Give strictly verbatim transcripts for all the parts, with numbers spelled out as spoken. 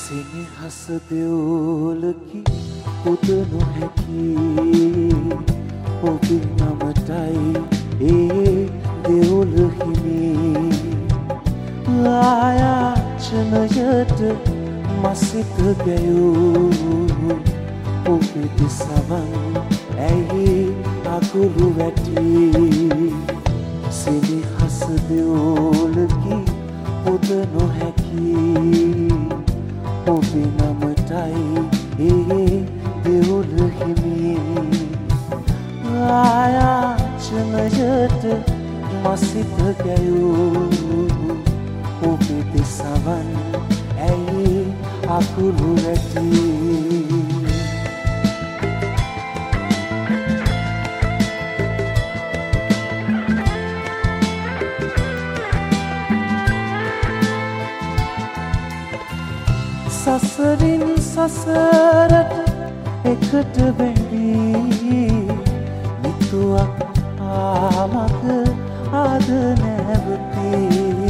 සෙනෙහස දෙවොලකි පුද නොහැකි ඔබේ නමටයි ඒ දෙවොල හිමි ආයාචනයට මසිත ගැයූ ඔබේ දෙසවන් ඇයි අකුරු වැටි සෙනෙහස දෙවොලකි පුද නොහැකි ඔබේ නමටයි ඒ දෙවොල හිමි ආයාචනයට මසිත ගැයූ ඔබේ දෙසවන් ඇයි අකුරු වැටි සසරින් සසරට එකට බැඳී මිතුවක් ආමක ආද නැවතී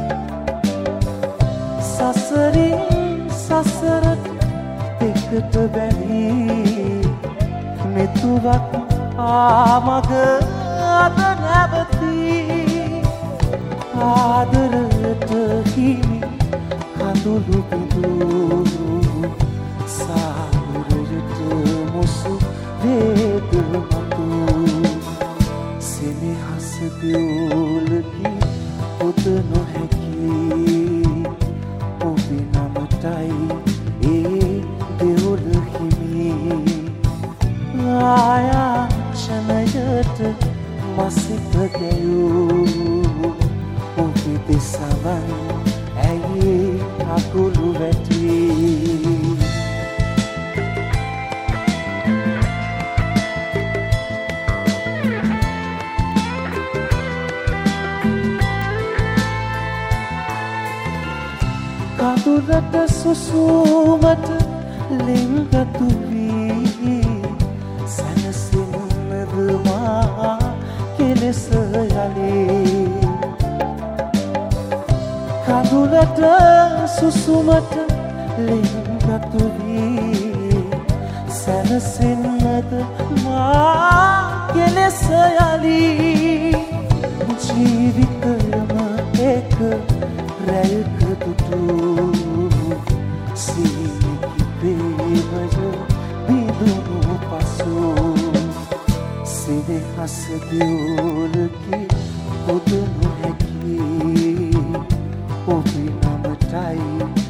සසරින් සසරට එකට බැඳී මිතුවක් ආමක ආද නැවතී ආදරයට හිමි කඳුළු බිඳු සාගරයට මුසු වේද මතු සෙනෙහස දෙවොලකි පුද නොහැකි ඔබේ නමටයි ඒ දෙවොල හිමි ආයාචනයට මසිත ගැයූ ඔබේ දෙසවන් ඇයි අකුරු වැටි කඳුලට සුසුමට ලෙන්ගතු වී සැනසෙන්නද මා කෙලෙස යලී කඳුලට සුසුමට ලෙන්ගතු වී සැනසෙන්නද මා කෙලෙස යලී ජීවිතයම එක රැයක දුටු සීනිකි ප්‍රේමය බිඳුණු පසු සෙනෙහස දෙවොලකි පුද නොහැකි ඔබේ නමටයි